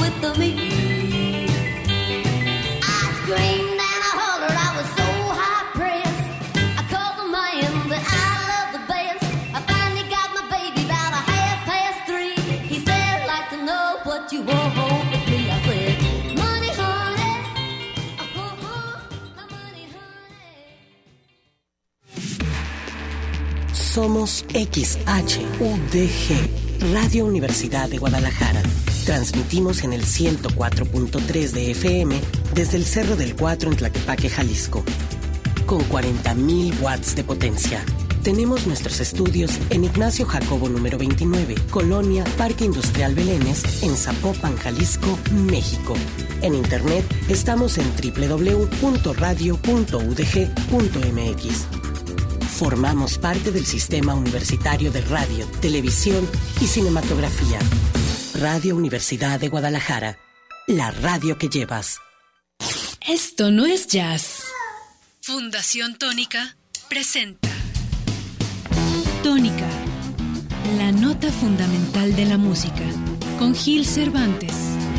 with me. I screamed and I hollered, I was so high pressed. I called the man that I love the best. I finally got my baby about 3:30. He said, I'd like to know what you want with me. I said, money, honey. Money, honey. Somos XHUDG, Radio Universidad de Guadalajara. Transmitimos en el 104.3 de FM desde el Cerro del Cuatro en Tlaquepaque, Jalisco, con 40,000 watts de potencia. Tenemos nuestros estudios en Ignacio Jacobo número 29, Colonia Parque Industrial Belénes, en Zapopan, Jalisco, México. En internet estamos en www.radio.udg.mx. Formamos parte del Sistema Universitario de Radio, Televisión y Cinematografía. Radio Universidad de Guadalajara, la radio que llevas. Esto no es jazz. Fundación Tónica presenta Tónica, la nota fundamental de la música, con Gil Cervantes.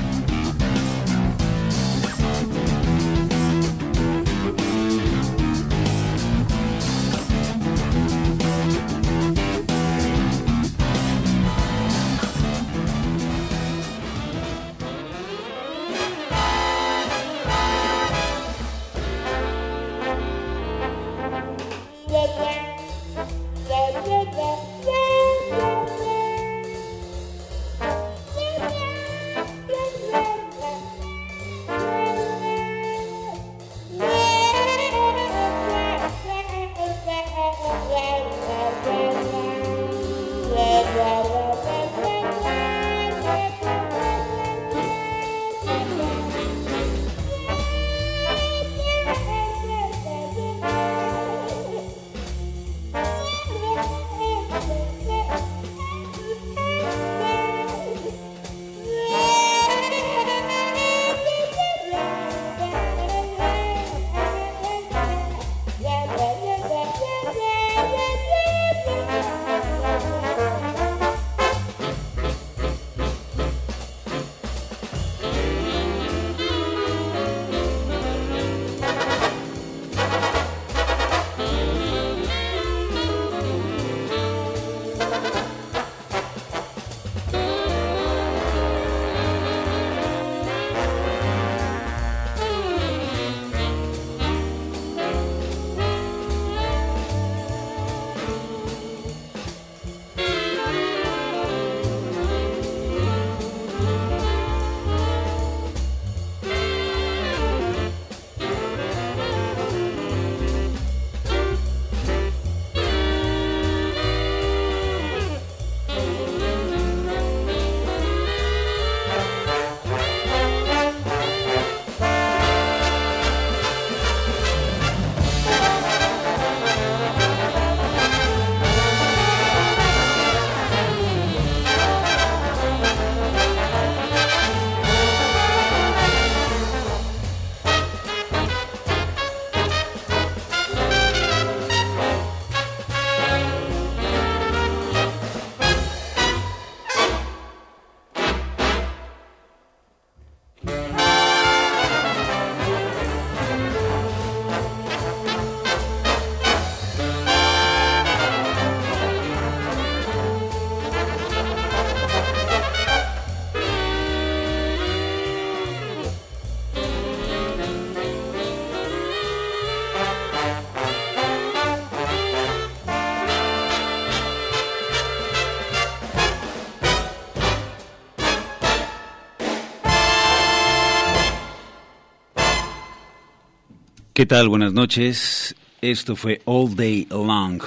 ¿Qué tal? Buenas noches. Esto fue All Day Long,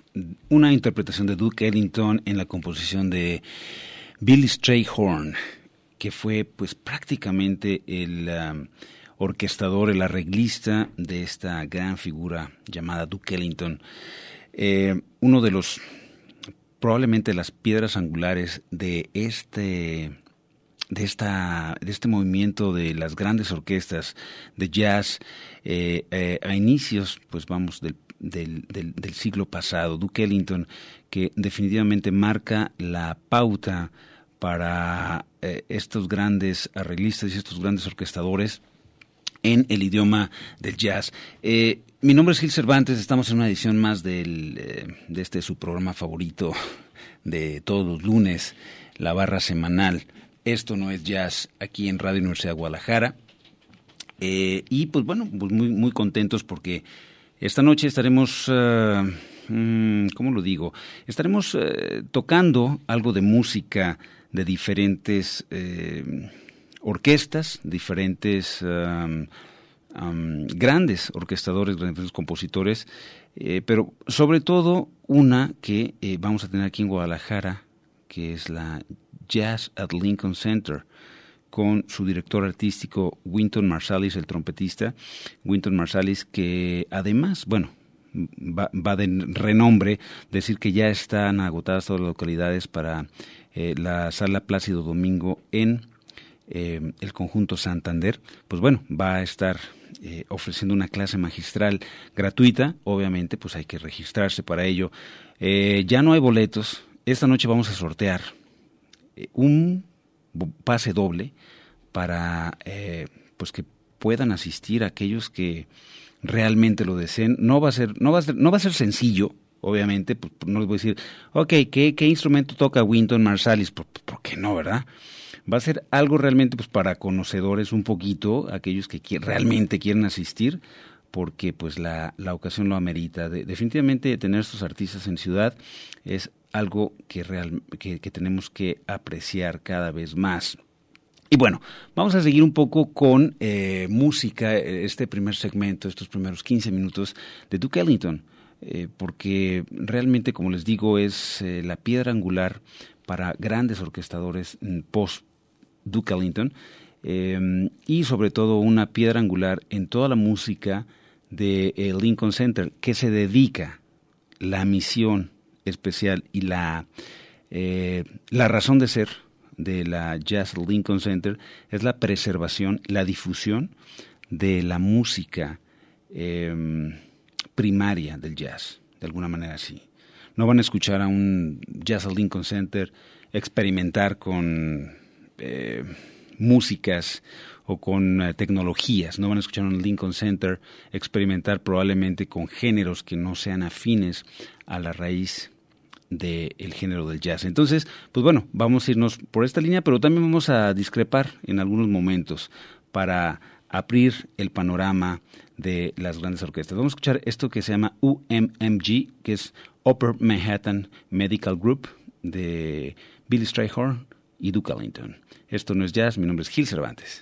una interpretación de Duke Ellington en la composición de Billy Strayhorn, que fue pues prácticamente el orquestador, el arreglista de esta gran figura llamada Duke Ellington. Uno de los, probablemente las piedras angulares de este movimiento de las grandes orquestas de jazz a inicios, pues vamos, del siglo pasado. Duke Ellington, que definitivamente marca la pauta para estos grandes arreglistas y estos grandes orquestadores en el idioma del jazz. Mi nombre es Gil Cervantes, estamos en una edición más de su programa favorito de todos los lunes, La Barra Semanal. Esto no es jazz, aquí en Radio Universidad de Guadalajara. Y pues bueno, pues muy contentos porque esta noche estaremos, ¿cómo lo digo? Estaremos tocando algo de música de diferentes orquestas, diferentes grandes orquestadores, grandes compositores, pero sobre todo una que vamos a tener aquí en Guadalajara, que es la Jazz at Lincoln Center, con su director artístico Wynton Marsalis, el trompetista, Wynton Marsalis, que además, bueno, va de renombre decir que ya están agotadas todas las localidades para la Sala Plácido Domingo en el conjunto Santander. Pues bueno, va a estar ofreciendo una clase magistral gratuita. Obviamente pues hay que registrarse para ello. Ya no hay boletos. Esta noche vamos a sortear un pase doble para pues que puedan asistir aquellos que realmente lo deseen. No va a ser sencillo, obviamente. Pues no les voy a decir, okay, ¿qué instrumento toca Wynton Marsalis? ¿Por qué no, verdad? Va a ser algo realmente pues para conocedores un poquito, aquellos que realmente quieren asistir, porque pues la ocasión lo amerita. Definitivamente tener estos artistas en ciudad es algo que tenemos que apreciar cada vez más. Y bueno, vamos a seguir un poco con música, este primer segmento, estos primeros 15 minutos de Duke Ellington, porque realmente, como les digo, es la piedra angular para grandes orquestadores post Duke Ellington, y sobre todo una piedra angular en toda la música de Lincoln Center, que se dedica, la misión especial y la razón de ser de la Jazz Lincoln Center es la preservación, la difusión de la música primaria del jazz, de alguna manera así. No van a escuchar a un Jazz Lincoln Center experimentar con músicas o con tecnologías. No van a escuchar a un Lincoln Center experimentar probablemente con géneros que no sean afines a la raíz del género del jazz. Entonces, pues bueno, vamos a irnos por esta línea, pero también vamos a discrepar en algunos momentos para abrir el panorama de las grandes orquestas. Vamos a escuchar esto que se llama UMMG, que es Upper Manhattan Medical Group, de Billy Strayhorn y Duke Ellington. Esto no es jazz, mi nombre es Gil Cervantes.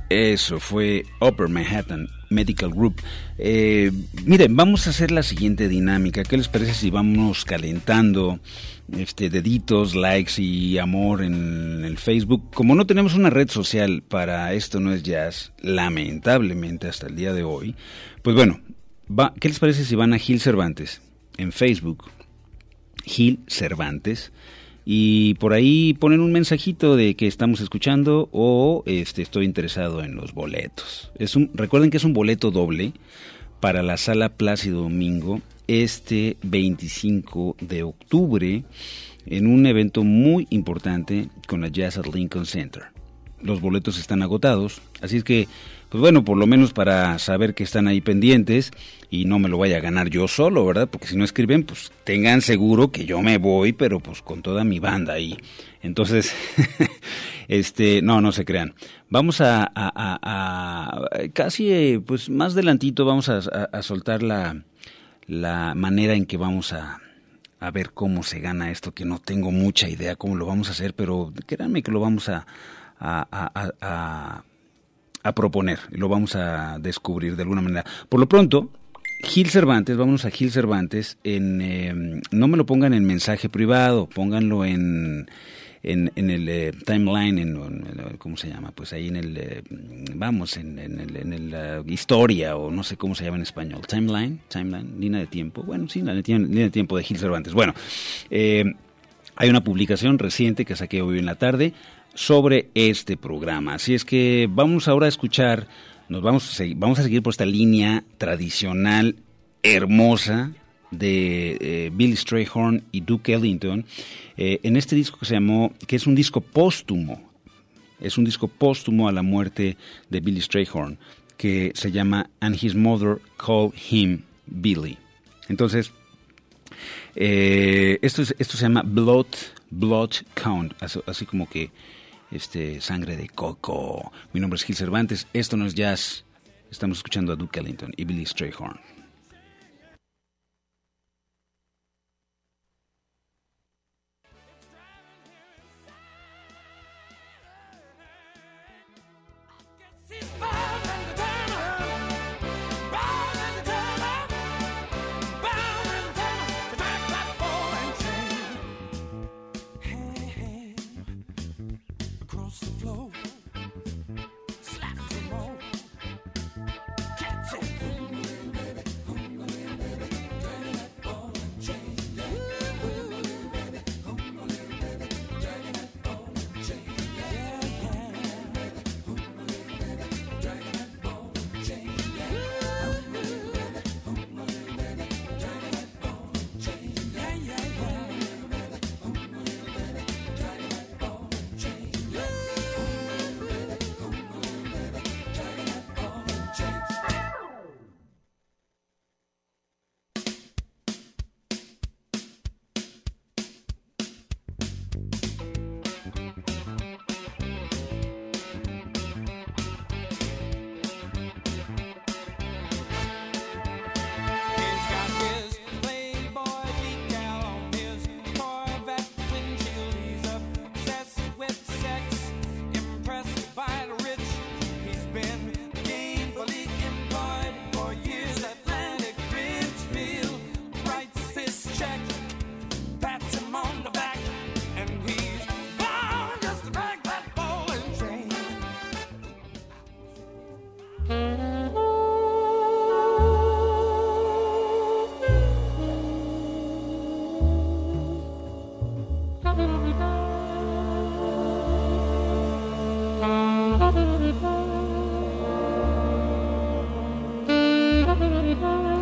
Eso fue Upper Manhattan Medical Group. Miren, vamos a hacer la siguiente dinámica. ¿Qué les parece si vamos calentando deditos, likes y amor en el Facebook? Como no tenemos una red social para Esto No Es Jazz, lamentablemente hasta el día de hoy, pues bueno, ¿qué les parece si van a Gil Cervantes en Facebook? Gil Cervantes. Y por ahí ponen un mensajito de que estamos escuchando o estoy interesado en los boletos. Recuerden que es un boleto doble para la Sala Plácido Domingo este 25 de octubre en un evento muy importante con la Jazz at Lincoln Center. Los boletos están agotados, así es que, pues bueno, por lo menos para saber que están ahí pendientes y no me lo vaya a ganar yo solo, ¿verdad? Porque si no escriben, pues tengan seguro que yo me voy, pero pues con toda mi banda ahí. Entonces, no se crean. Vamos a casi, pues más adelantito vamos a soltar la manera en que vamos a ver cómo se gana esto, que no tengo mucha idea cómo lo vamos a hacer, pero créanme que lo vamos a proponer, lo vamos a descubrir de alguna manera. Por lo pronto, Gil Cervantes, vámonos a Gil Cervantes, no me lo pongan en mensaje privado, pónganlo en el timeline, ¿cómo se llama? Pues ahí en el historia, o no sé cómo se llama en español, timeline, línea de tiempo, bueno, sí, la línea de tiempo de Gil Cervantes. Bueno, hay una publicación reciente que saqué hoy en la tarde sobre este programa. Así es que vamos ahora a escuchar, vamos a seguir por esta línea tradicional, hermosa, de Billy Strayhorn y Duke Ellington, en este disco que es un disco póstumo, a la muerte de Billy Strayhorn, que se llama And His Mother Called Him Billy. Entonces, esto se llama Blood Count, así como que sangre de coco. Mi nombre es Gil Cervantes, esto no es jazz. Estamos escuchando a Duke Ellington y Billy Strayhorn. Thank you.